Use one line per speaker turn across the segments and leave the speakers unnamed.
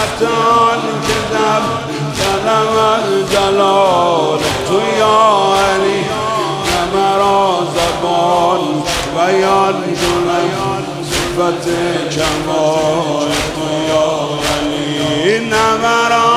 صورتان که در جلال جلال تو یا علی، نه مرا زبان بیان کنم صفت کمال تو یا علی، نه مرا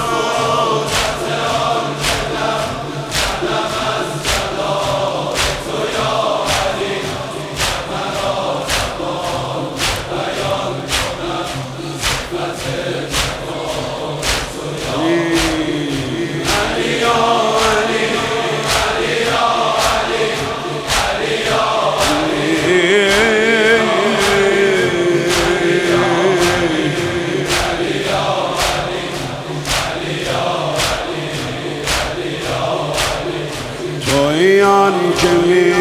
تویان که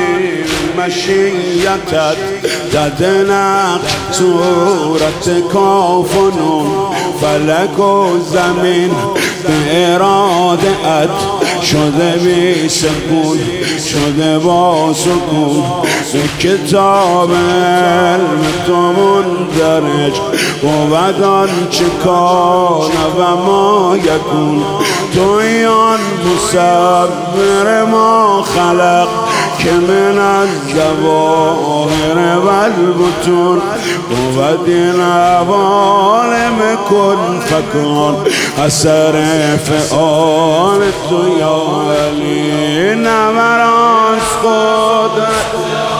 مشیتت زده نقش صورت کاف و نون، فلک و زمین به اراده ات شده بی سکون، شده با سکون به کتاب علم تو مندرج، بود آنچه کان و ما یکون. تویان مصور ما خلق که من از ظواهر و البطون، بود این عوالم کن فکان اثر فعال تو یا علی، نه مراز قدرت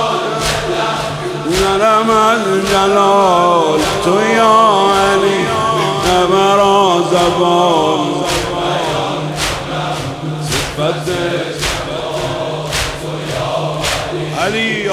نرم از جلال تو یا علی، نه مراز زبان صفت علی یا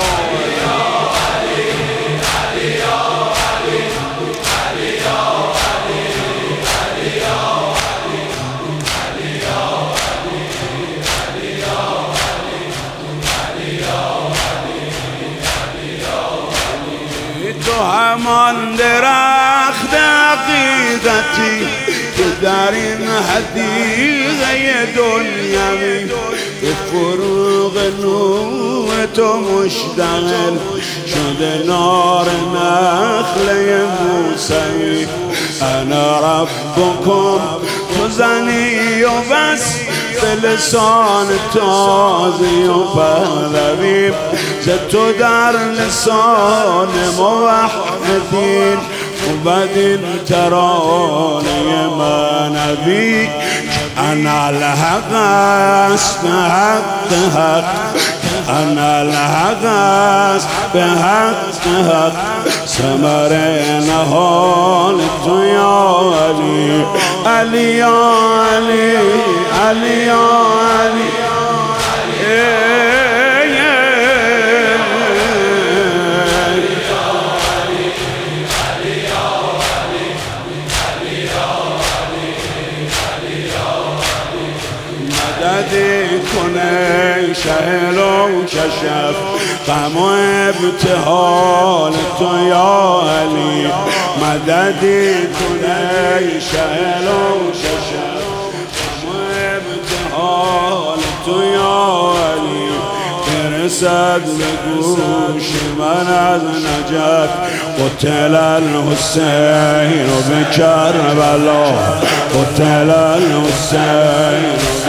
تو همان درخت عقیدتی که در این حدیقه دنیوی به فروغ نور تو مشتغل شده نار نخله موسوی. انا ربکم تو زنی و بس به لسان تازی و پهلوی، ز تو در لسان موحدین بود این ترانه معنوی. انا الحق است به حق حق، انا الحق است به حق حق، ثمر نهال تو یا علی، علی یا علی، علی یا علی. مددی کنه شهل و کشف غم و ابتحال تو یا علی، مددی کنه شهل و کشف غم و ابتحال تو یا علی. برسد به گوش من از نجف قتل الحسین و به کربلا، قتل الحسین